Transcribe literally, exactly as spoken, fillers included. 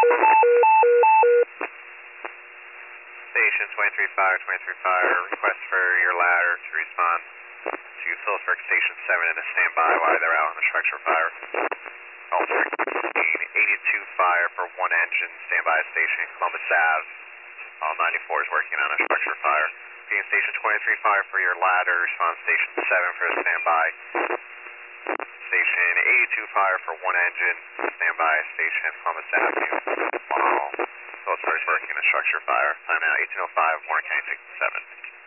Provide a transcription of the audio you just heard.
Station twenty-three Fire, twenty-three Fire, request for your ladder to respond to Phillipsburg Station seven and to stand by while they're out on the structure fire. Also requesting eighty-two Fire for one engine, stand by station Columbus Ave. All ninety-four is working on a structure fire. Being Station twenty-three Fire for your ladder, respond Station seven for a standby. Station eighty-two Fire for one engine, standby Station Columbus Avenue. While Phillipsburg is working a structure fire. Time now eighteen oh five, Warren County sixty-seven.